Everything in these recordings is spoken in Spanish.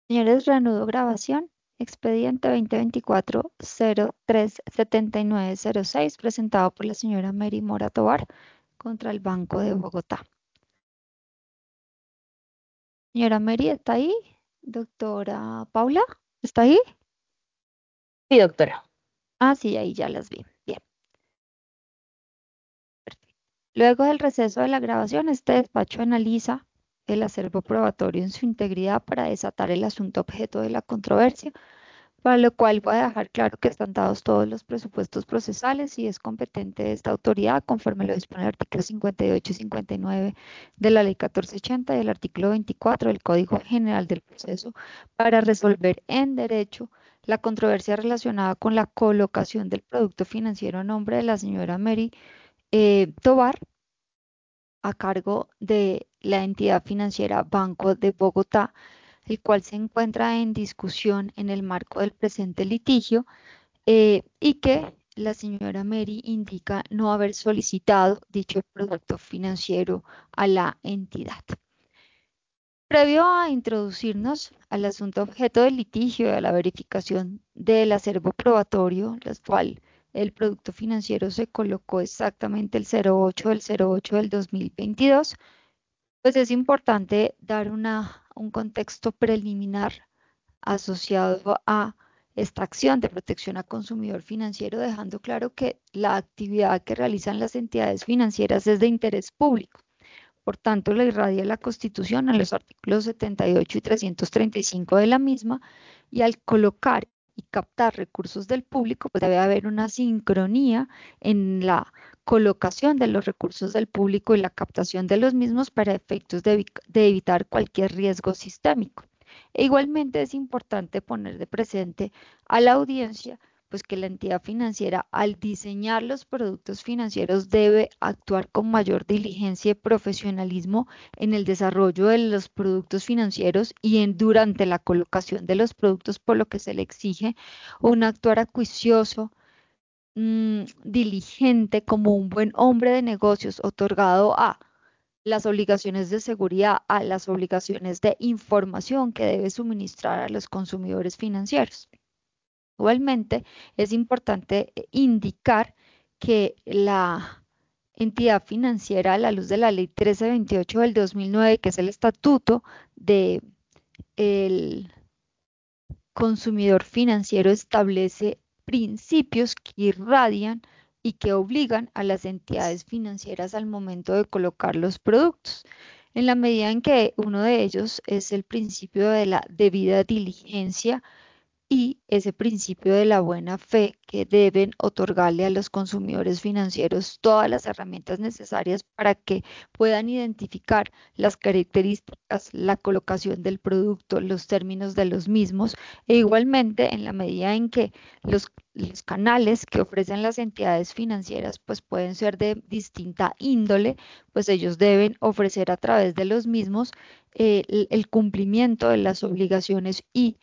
Señores, reanudo grabación. Expediente 2024-03-7906, presentado por la señora Mary Mora Tovar contra el Banco de Bogotá. Señora Mary, ¿está ahí? Doctora Paula, ¿está ahí? Sí, doctora. Ah, sí, ahí ya las vi. Bien, perfecto. Luego del receso de la grabación, este despacho analiza el acervo probatorio en su integridad para desatar el asunto objeto de la controversia, para lo cual voy a dejar claro que están dados todos los presupuestos procesales y es competente esta autoridad conforme lo dispone el artículo 58 y 59 de la Ley 1480 y el artículo 24 del Código General del Proceso para resolver en derecho la controversia relacionada con la colocación del producto financiero a nombre de la señora Mary Tovar a cargo de la entidad financiera Banco de Bogotá, el cual se encuentra en discusión en el marco del presente litigio y que la señora Mary indica no haber solicitado dicho producto financiero a la entidad. Previo a introducirnos al asunto objeto del litigio y a la verificación del acervo probatorio, la cual el producto financiero se colocó exactamente el 08 del 08 del 2022, pues es importante dar un contexto preliminar asociado a esta acción de protección a consumidor financiero, dejando claro que la actividad que realizan las entidades financieras es de interés público. Por tanto, le irradia la Constitución a los artículos 78 y 335 de la misma, y al colocar y captar recursos del público, pues debe haber una sincronía en la colocación de los recursos del público y la captación de los mismos para efectos de evitar cualquier riesgo sistémico. E igualmente es importante poner de presente a la audiencia pues que la entidad financiera al diseñar los productos financieros debe actuar con mayor diligencia y profesionalismo en el desarrollo de los productos financieros y durante la colocación de los productos, por lo que se le exige un actuar acuicioso, diligente como un buen hombre de negocios, otorgado a las obligaciones de seguridad, a las obligaciones de información que debe suministrar a los consumidores financieros. Igualmente, es importante indicar que la entidad financiera, a la luz de la Ley 1328 del 2009, que es el estatuto del consumidor financiero, establece principios que irradian y que obligan a las entidades financieras al momento de colocar los productos. En la medida en que uno de ellos es el principio de la debida diligencia, y ese principio de la buena fe que deben otorgarle a los consumidores financieros todas las herramientas necesarias para que puedan identificar las características, la colocación del producto, los términos de los mismos, e igualmente en la medida en que los canales que ofrecen las entidades financieras pues pueden ser de distinta índole, pues ellos deben ofrecer a través de los mismos el cumplimiento de las obligaciones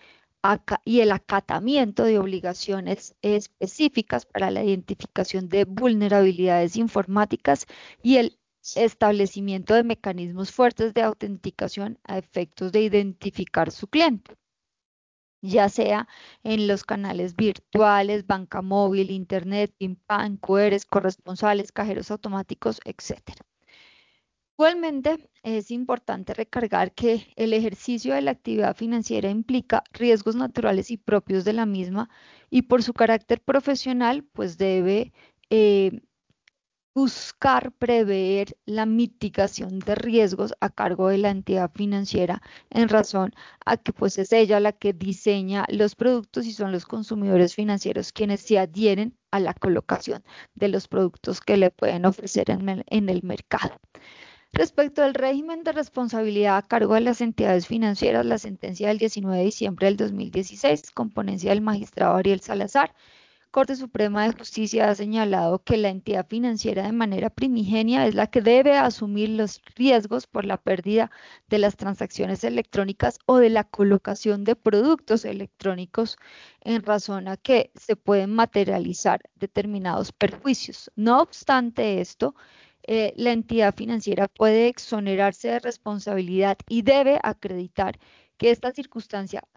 y el acatamiento de obligaciones específicas para la identificación de vulnerabilidades informáticas y el establecimiento de mecanismos fuertes de autenticación a efectos de identificar su cliente, ya sea en los canales virtuales, banca móvil, internet, PIN-PAN, QRs, corresponsales, cajeros automáticos, etcétera. Igualmente, es importante recargar que el ejercicio de la actividad financiera implica riesgos naturales y propios de la misma y por su carácter profesional, pues debe eh, buscar prever la mitigación de riesgos a cargo de la entidad financiera en razón a que pues es ella la que diseña los productos y son los consumidores financieros quienes se adhieren a la colocación de los productos que le pueden ofrecer en el mercado. Respecto al régimen de responsabilidad a cargo de las entidades financieras, la sentencia del 19 de diciembre del 2016, con ponencia del magistrado Ariel Salazar, Corte Suprema de Justicia ha señalado que la entidad financiera de manera primigenia es la que debe asumir los riesgos por la pérdida de las transacciones electrónicas o de la colocación de productos electrónicos en razón a que se pueden materializar determinados perjuicios. No obstante esto, la entidad financiera puede exonerarse de responsabilidad y debe acreditar que esta circunstancia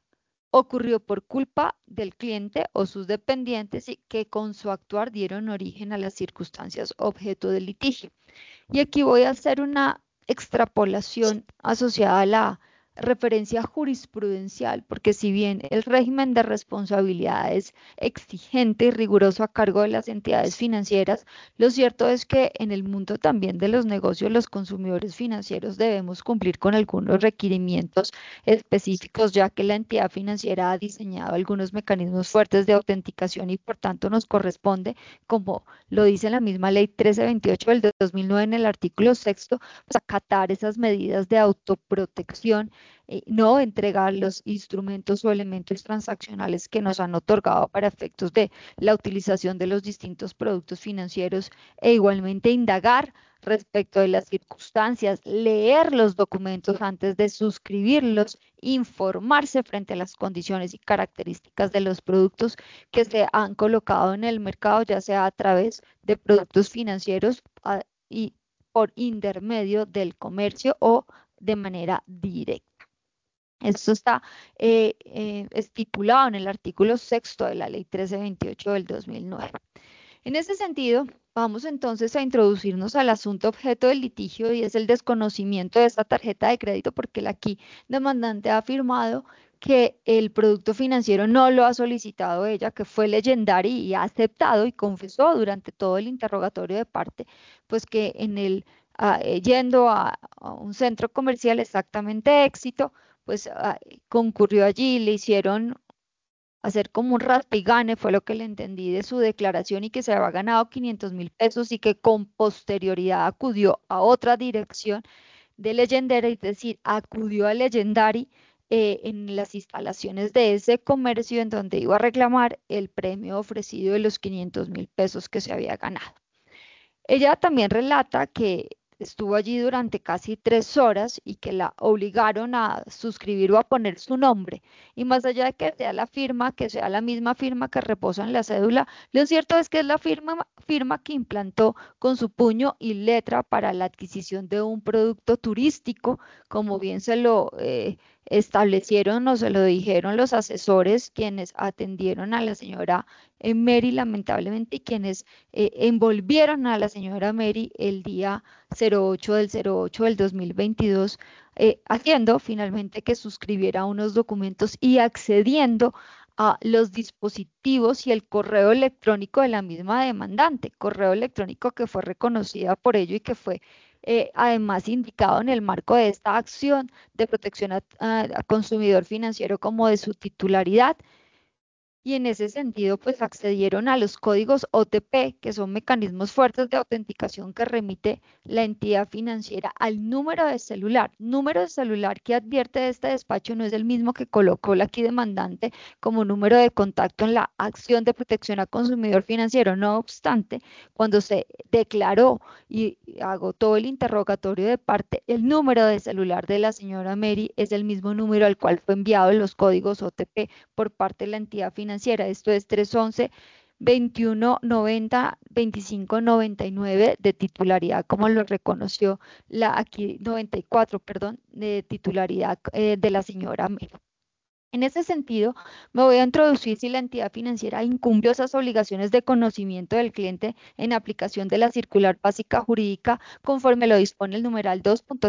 ocurrió por culpa del cliente o sus dependientes y que con su actuar dieron origen a las circunstancias objeto del litigio. Y aquí voy a hacer una extrapolación asociada a la referencia jurisprudencial, porque si bien el régimen de responsabilidad es exigente y riguroso a cargo de las entidades financieras, lo cierto es que en el mundo también de los negocios, los consumidores financieros debemos cumplir con algunos requerimientos específicos, ya que la entidad financiera ha diseñado algunos mecanismos fuertes de autenticación y por tanto nos corresponde, como lo dice la misma ley 1328 del 2009 en el artículo sexto, pues acatar esas medidas de autoprotección, no entregar los instrumentos o elementos transaccionales que nos han otorgado para efectos de la utilización de los distintos productos financieros e igualmente indagar respecto de las circunstancias, leer los documentos antes de suscribirlos, informarse frente a las condiciones y características de los productos que se han colocado en el mercado, ya sea a través de productos financieros y por intermedio del comercio o de manera directa. Esto está estipulado en el artículo sexto de la ley 1328 del 2009. En ese sentido, vamos entonces a introducirnos al asunto objeto del litigio y es el desconocimiento de esta tarjeta de crédito porque el aquí demandante ha afirmado que el producto financiero no lo ha solicitado ella, que fue Legendary y ha aceptado y confesó durante todo el interrogatorio de parte, pues que en el yendo a un centro comercial exactamente Éxito, pues concurrió allí, le hicieron hacer como un raspa y gane, fue lo que le entendí de su declaración y que se había ganado 500.000 pesos y que con posterioridad acudió a otra dirección de Legendary, es decir, acudió a Legendary en las instalaciones de ese comercio en donde iba a reclamar el premio ofrecido de los 500.000 pesos que se había ganado. Ella también relata que estuvo allí durante casi 3 horas y que la obligaron a suscribir o a poner su nombre. Y más allá de que sea la firma, que sea la misma firma que reposa en la cédula, lo cierto es que es la firma que implantó con su puño y letra para la adquisición de un producto turístico, como bien se lo establecieron o se lo dijeron los asesores quienes atendieron a la señora Mary, lamentablemente, y quienes envolvieron a la señora Mary el día 08 del 08 del 2022, haciendo finalmente que suscribiera unos documentos y accediendo a los dispositivos y el correo electrónico de la misma demandante, correo electrónico que fue reconocida por ello y que fue además indicado en el marco de esta acción de protección a consumidor financiero como de su titularidad y en ese sentido, pues accedieron a los códigos OTP, que son mecanismos fuertes de autenticación que remite la entidad financiera al número de celular que advierte de este despacho no es el mismo que colocó la aquí demandante como número de contacto en la acción de protección a consumidor financiero. No obstante, cuando se declaró y agotó el interrogatorio de parte, el número de celular de la señora Mary es el mismo número al cual fue enviado los códigos OTP por parte de la entidad financiera. Esto es 311 2190 2599 de titularidad, como lo reconoció la aquí 94, perdón, de titularidad de la señora Mary. En ese sentido, me voy a introducir si la entidad financiera incumplió esas obligaciones de conocimiento del cliente en aplicación de la circular básica jurídica conforme lo dispone el numeral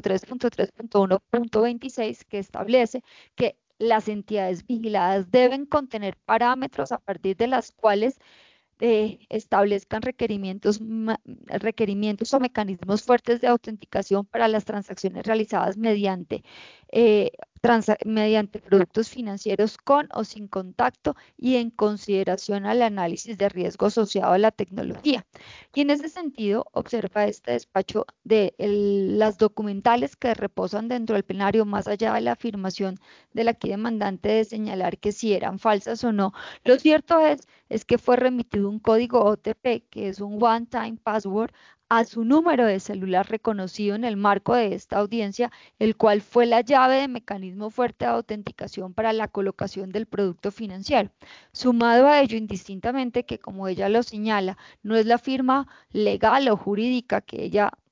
2.3.3.1.26 que establece que las entidades vigiladas deben contener parámetros a partir de las cuales establezcan requerimientos o mecanismos fuertes de autenticación para las transacciones realizadas eh, mediante productos financieros con o sin contacto y en consideración al análisis de riesgo asociado a la tecnología. Y en ese sentido, observa este despacho de las documentales que reposan dentro del plenario, más allá de la afirmación del aquí demandante de señalar que si eran falsas o no. Lo cierto es que fue remitido un código OTP, que es un One Time Password, a su número de celular reconocido en el marco de esta audiencia, el cual fue la llave de mecanismo fuerte de autenticación para la colocación del producto financiero. Sumado a ello, indistintamente que, como ella lo señala, no es la firma legal o jurídica que ella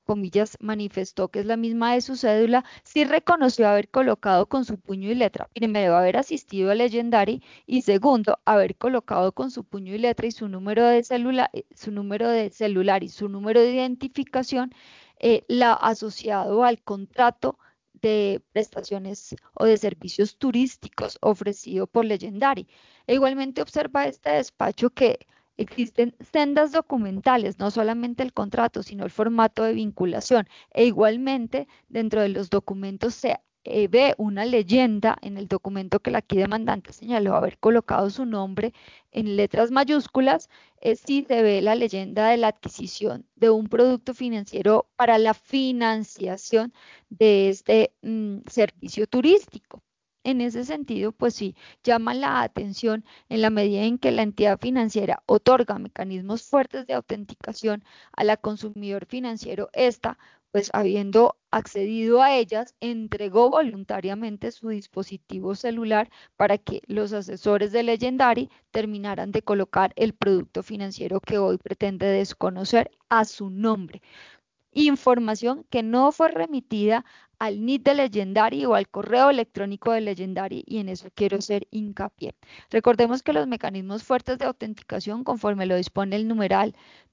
comillas, manifestó que es la misma de su cédula, sí reconoció haber colocado con su puño y letra, primero, haber asistido a Legendary y segundo, haber colocado con su puño y letra y su número de celular, su número de celular y su número de identificación, la asociado al contrato de prestaciones o de servicios turísticos ofrecido por Legendary. E igualmente observa este despacho que existen sendas documentales, no solamente el contrato, sino el formato de vinculación. E igualmente, dentro de los documentos se ve una leyenda en el documento que la aquí demandante señaló haber colocado su nombre en letras mayúsculas. Sí se ve la leyenda de la adquisición de un producto financiero para la financiación de este servicio turístico. En ese sentido, pues sí, llama la atención en la medida en que la entidad financiera otorga mecanismos fuertes de autenticación a la consumidor financiero, esta, pues habiendo accedido a ellas, entregó voluntariamente su dispositivo celular para que los asesores de Legendary terminaran de colocar el producto financiero que hoy pretende desconocer a su nombre. Información que no fue remitida al NIT de Legendary o al correo electrónico de Legendary, y en eso quiero hacer hincapié. Recordemos que los mecanismos fuertes de autenticación, conforme lo dispone el numeral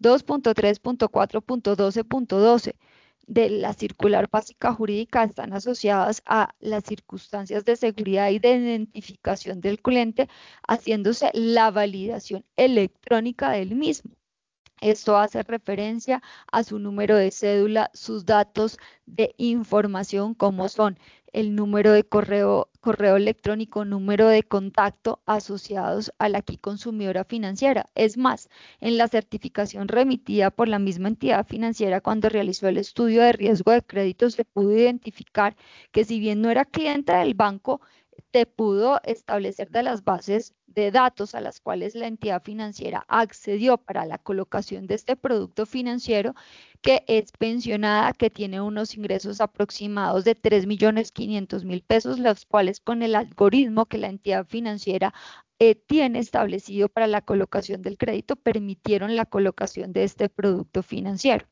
2.3.4.12.12 de la circular básica jurídica, están asociadas a las circunstancias de seguridad y de identificación del cliente, haciéndose la validación electrónica del mismo. Esto hace referencia a su número de cédula, sus datos de información, como son el número de correo electrónico, número de contacto asociados a la aquí consumidora financiera. Es más, en la certificación remitida por la misma entidad financiera cuando realizó el estudio de riesgo de crédito, se pudo identificar que si bien no era cliente del banco, te pudo establecer de las bases de datos a las cuales la entidad financiera accedió para la colocación de este producto financiero, que es pensionada, que tiene unos ingresos aproximados de 3.500.000 pesos, los cuales con el algoritmo que la entidad financiera tiene establecido para la colocación del crédito, permitieron la colocación de este producto financiero.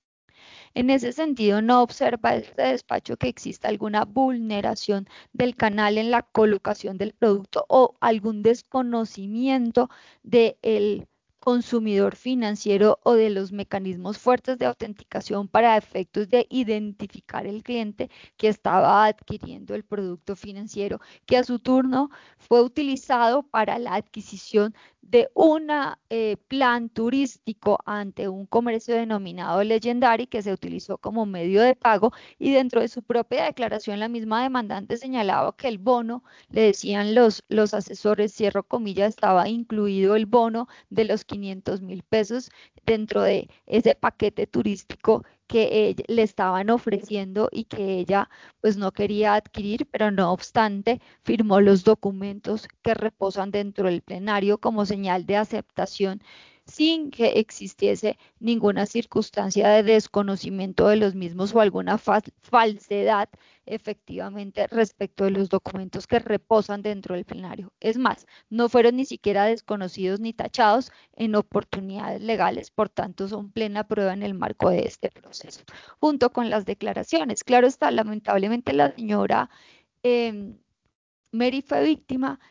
En ese sentido, no observa este despacho que exista alguna vulneración del canal en la colocación del producto o algún desconocimiento del consumidor financiero o de los mecanismos fuertes de autenticación para efectos de identificar el cliente que estaba adquiriendo el producto financiero, que a su turno fue utilizado para la adquisición de un plan turístico ante un comercio denominado Legendary, que se utilizó como medio de pago, y dentro de su propia declaración la misma demandante señalaba que el bono, le decían los asesores, cierro comillas, estaba incluido el bono de los 500.000 pesos dentro de ese paquete turístico que le estaban ofreciendo y que ella pues no quería adquirir, pero no obstante firmó los documentos que reposan dentro del plenario como señal de aceptación, sin que existiese ninguna circunstancia de desconocimiento de los mismos o alguna falsedad efectivamente respecto de los documentos que reposan dentro del plenario. Es más, no fueron ni siquiera desconocidos ni tachados en oportunidades legales, por tanto son plena prueba en el marco de este proceso. Junto con las declaraciones, claro está, lamentablemente la señora eh, Mary fue víctima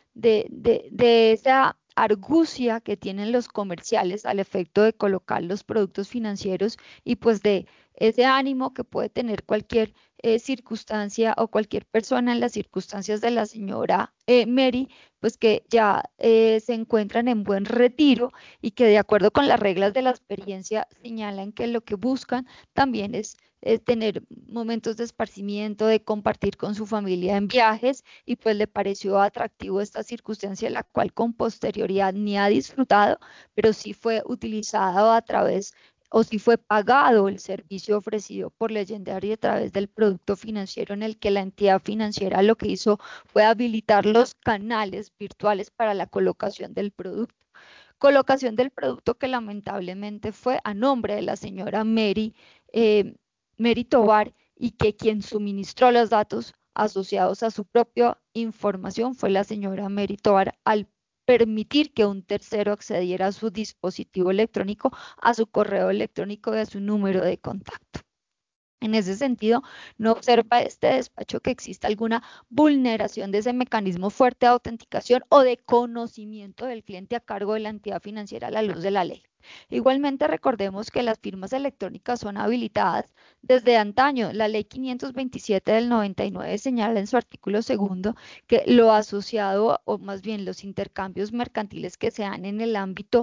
de esa argucia que tienen los comerciales al efecto de colocar los productos financieros, y pues de ese ánimo que puede tener cualquier circunstancia o cualquier persona en las circunstancias de la señora Mary, pues que ya se encuentran en buen retiro y que de acuerdo con las reglas de la experiencia señalan que lo que buscan también es tener momentos de esparcimiento, de compartir con su familia en viajes, y pues le pareció atractivo esta circunstancia, la cual con posterioridad ni ha disfrutado, pero sí fue utilizado a través o si fue pagado el servicio ofrecido por Legendary a través del producto financiero, en el que la entidad financiera lo que hizo fue habilitar los canales virtuales para la colocación del producto. Colocación del producto que lamentablemente fue a nombre de la señora eh, Mary Tovar, y que quien suministró los datos asociados a su propia información fue la señora Mary Tovar, al permitir que un tercero accediera a su dispositivo electrónico, a su correo electrónico y a su número de contacto. En ese sentido, no observa este despacho que exista alguna vulneración de ese mecanismo fuerte de autenticación o de conocimiento del cliente a cargo de la entidad financiera a la luz de la ley. Igualmente, recordemos que las firmas electrónicas son habilitadas desde antaño. La ley 527 del 99 señala en su artículo segundo que lo asociado, o más bien los intercambios mercantiles que se dan en el ámbito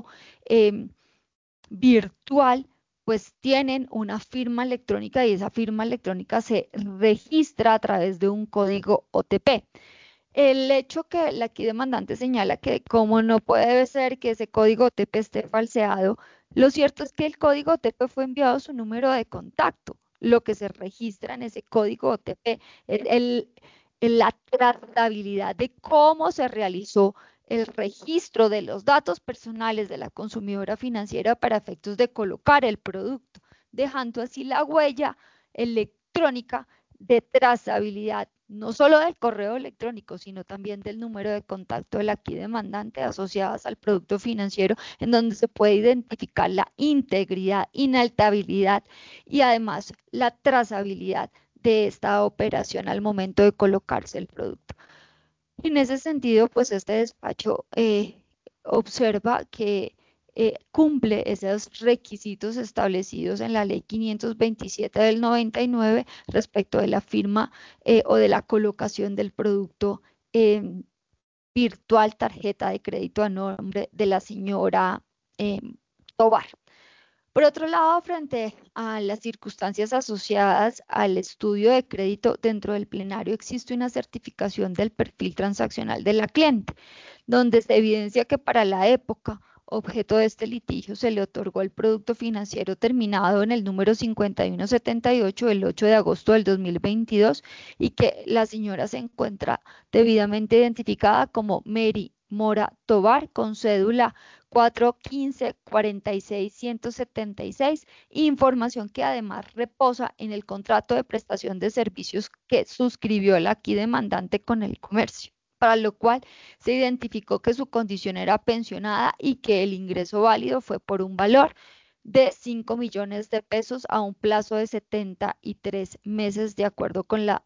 virtual, pues tienen una firma electrónica y esa firma electrónica se registra a través de un código OTP. El hecho que la aquí demandante señala que como no puede ser que ese código OTP esté falseado, lo cierto es que el código OTP fue enviado a su número de contacto. Lo que se registra en ese código OTP es la trazabilidad de cómo se realizó el registro de los datos personales de la consumidora financiera para efectos de colocar el producto, dejando así la huella electrónica de trazabilidad, no solo del correo electrónico, sino también del número de contacto del aquí demandante asociadas al producto financiero, en donde se puede identificar la integridad, inalterabilidad y además la trazabilidad de esta operación al momento de colocarse el producto. En ese sentido, pues este despacho observa que cumple esos requisitos establecidos en la ley 527 del 99 respecto de la firma o de la colocación del producto virtual tarjeta de crédito a nombre de la señora Tobar. Por otro lado, frente a las circunstancias asociadas al estudio de crédito, dentro del plenario existe una certificación del perfil transaccional de la cliente, donde se evidencia que para la época objeto de este litigio se le otorgó el producto financiero terminado en el número 5178 el 8 de agosto del 2022 y que la señora se encuentra debidamente identificada como Mary Mora Tobar con cédula 415-46-176, información que además reposa en el contrato de prestación de servicios que suscribió el aquí demandante con el comercio, para lo cual se identificó que su condición era pensionada y que el ingreso válido fue por un valor de 5 millones de pesos a un plazo de 73 meses, de acuerdo con la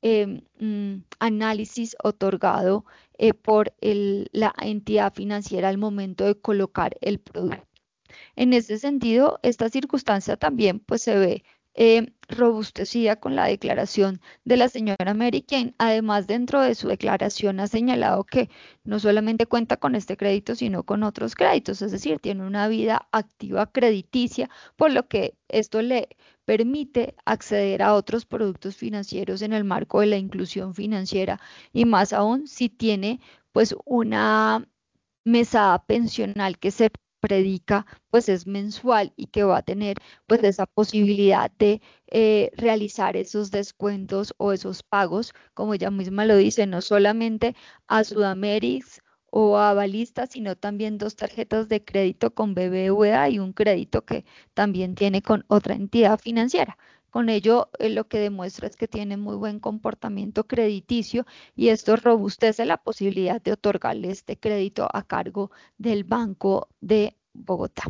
análisis otorgado por la entidad financiera al momento de colocar el producto. En ese sentido, esta circunstancia también pues se ve robustecida con la declaración de la señora Mary, quien además dentro de su declaración ha señalado que no solamente cuenta con este crédito, sino con otros créditos, es decir, tiene una vida activa crediticia, por lo que esto le permite acceder a otros productos financieros en el marco de la inclusión financiera y más aún si tiene pues una mesada pensional que se predica, pues es mensual y que va a tener pues esa posibilidad de realizar esos descuentos o esos pagos, como ella misma lo dice, no solamente a Sudamerix o a Avalista, sino también dos tarjetas de crédito con BBVA y un crédito que también tiene con otra entidad financiera. Con ello, lo que demuestra es que tiene muy buen comportamiento crediticio y esto robustece la posibilidad de otorgarle este crédito a cargo del Banco de Bogotá.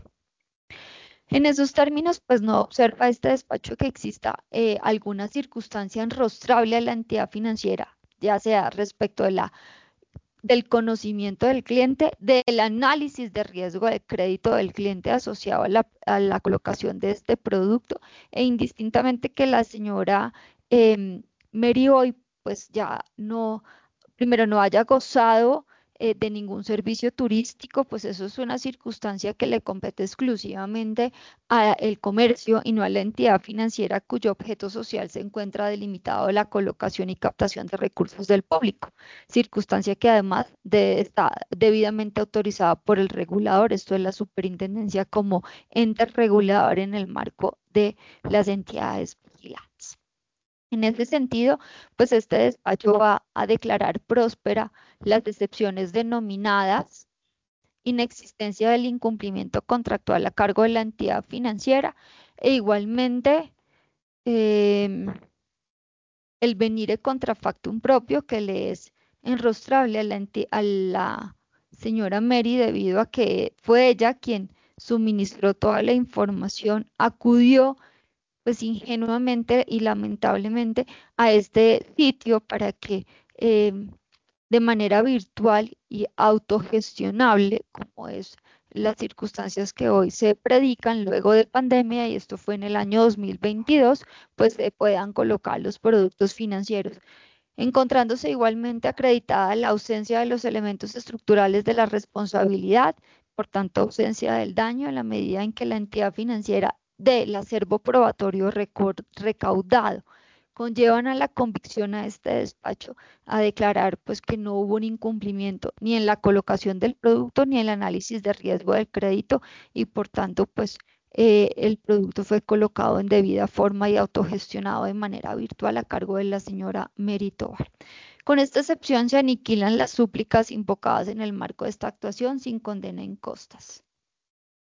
En esos términos, pues no observa este despacho que exista alguna circunstancia enrostrable a la entidad financiera, ya sea respecto de del conocimiento del cliente, del análisis de riesgo de crédito del cliente asociado a la colocación de este producto e indistintamente que la señora Mary hoy pues ya no primero no haya gozado de ningún servicio turístico, pues eso es una circunstancia que le compete exclusivamente al comercio y no a la entidad financiera cuyo objeto social se encuentra delimitado de la colocación y captación de recursos del público, circunstancia que además está debidamente autorizada por el regulador, esto es la superintendencia como ente regulador en el marco de las entidades vigilantes. En ese sentido, pues este despacho va a declarar próspera las excepciones denominadas inexistencia del incumplimiento contractual a cargo de la entidad financiera e igualmente em, el venire contra factum propio que le es enrostrable a la señora Mary debido a que fue ella quien suministró toda la información, acudió pues ingenuamente y lamentablemente a este sitio para que de manera virtual y autogestionable, como es las circunstancias que hoy se predican luego de pandemia, y esto fue en el año 2022, pues se puedan colocar los productos financieros, encontrándose igualmente acreditada la ausencia de los elementos estructurales de la responsabilidad, por tanto ausencia del daño en la medida en que la entidad financiera del acervo probatorio recaudado conllevan a la convicción a este despacho a declarar pues que no hubo un incumplimiento ni en la colocación del producto ni en el análisis de riesgo del crédito, y por tanto pues el producto fue colocado en debida forma y autogestionado de manera virtual a cargo de la señora Mary Tovar. Con esta excepción se aniquilan las súplicas invocadas en el marco de esta actuación sin condena en costas.